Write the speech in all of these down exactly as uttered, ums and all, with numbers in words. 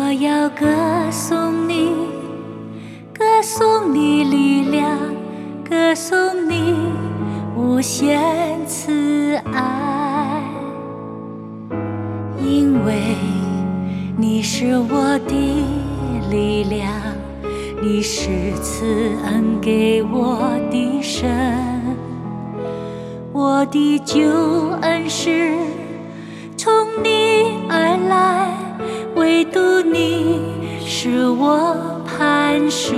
我要歌颂你，歌颂你力量，歌颂你无限慈爱，因为你是我的力量，你是赐恩给我的神，我的救恩是从你而来，唯独你是我磐石，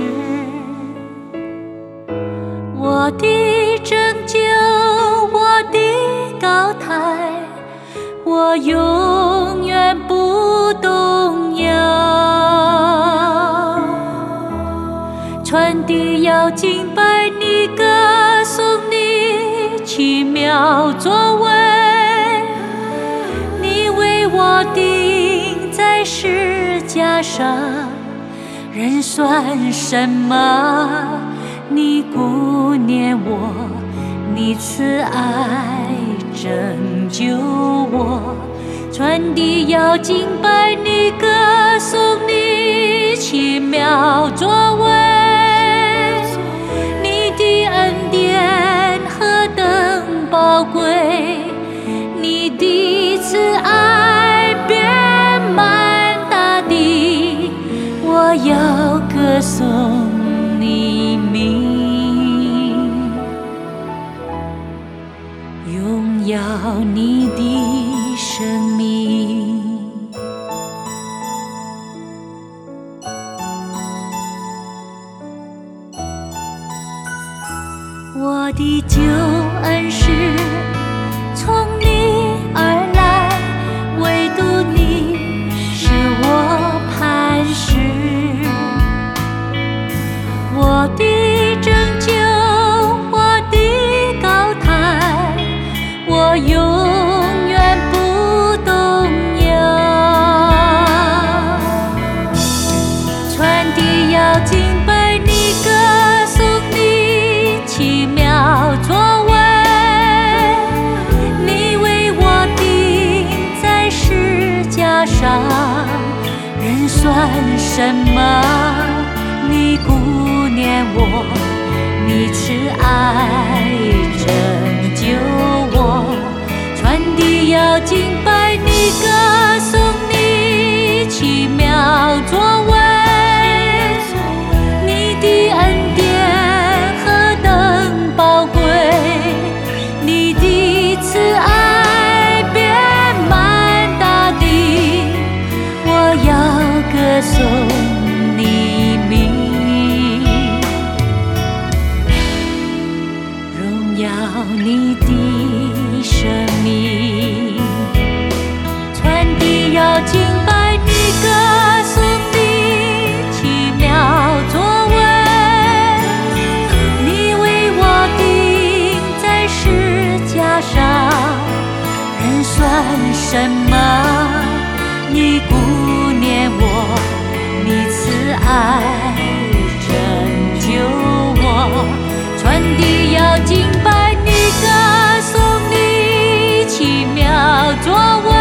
我的拯救，我的高台，我永远不动摇。传递要敬拜你，歌颂你奇妙作为，你为我钉在十架上，人算什么？你顾念我，你慈爱拯救我，传递要敬拜你，歌颂你奇妙作为，你的恩典何等宝贵，你的慈爱遍满大地，我要歌颂你名，荣耀你的生命。我的救恩是从你而来，唯独你是我磐石，我的拯救，我的高台，我永远不动摇。传递要敬拜你，歌颂你奇妙作为，你为我钉在十架上，人算什么？你顾念我，你慈爱拯救我，传递要敬拜你，歌颂你奇妙作为，你的恩典何等宝贵，你的慈爱遍满大地，我要歌颂你名，荣耀你的生命，传递要敬拜你，歌颂你奇妙作为，你为我钉在十架上，人算什么？你顾念我，你慈爱拯救我，传递要敬拜你，歌颂你奇妙作为，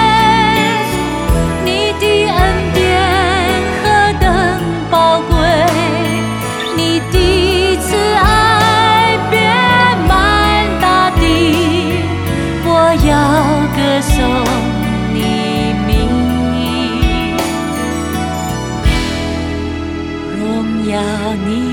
你的恩典何等宝贵，你的慈爱遍满大地，我要歌颂你名，荣耀你